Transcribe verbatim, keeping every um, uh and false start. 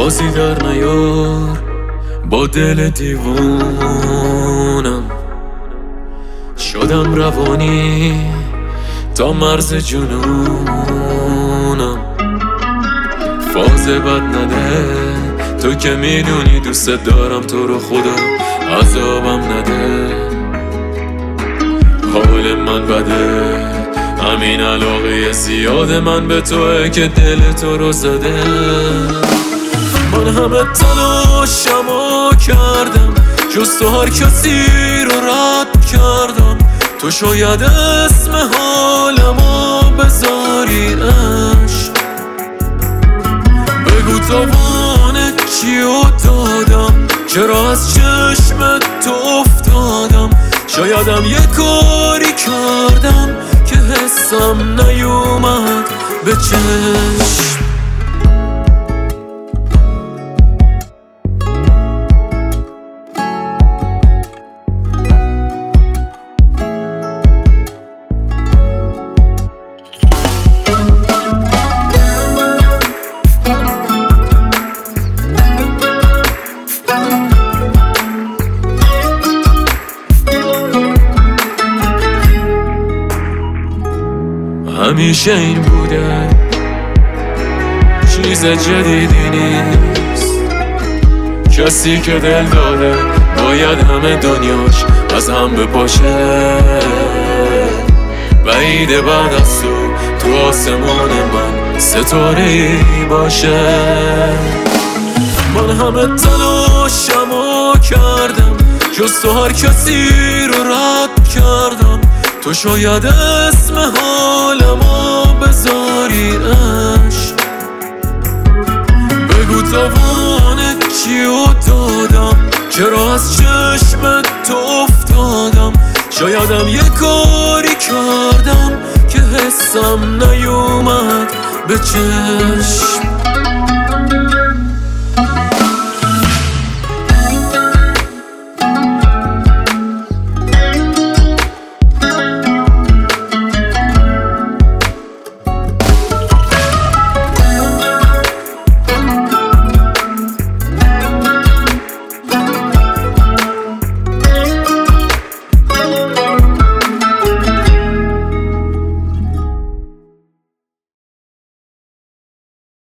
بازی در نیار با دل دیوونم. شدم روانی تا مرز جنونم. فاز بد نده، تو که میدونی دوست دارم تو رو، خدا عذابم نده. حال من بده، همین علاقه زیاد من به توه که دل تو رو زده. من همه تلاشمو کردم، جز تو هر کسی رو رد کردم. تو شاید اسم حالمو بذاری عشق. بگو تاوان چیو دادم، چرا از چشم تو افتادم. شایدم یه کاری کردم که حسم نیومد به چشم. همیشه این بوده، چیز جدیدی نیست. کسی که دل داده باید همه دنیاش از هم بپاشه. بعید بعد از تو تو آسمان من ستاره‌ای باشه. من همه تلاشمو کردم، جز تو هر کسی رو رد کردم. تو شاید اسم حالمو بذاری عشق. بگو تاوان چیو دادم، چرا از چشم تو افتادم. شایدم یه کاری کردم که حسم نیومد به چشم.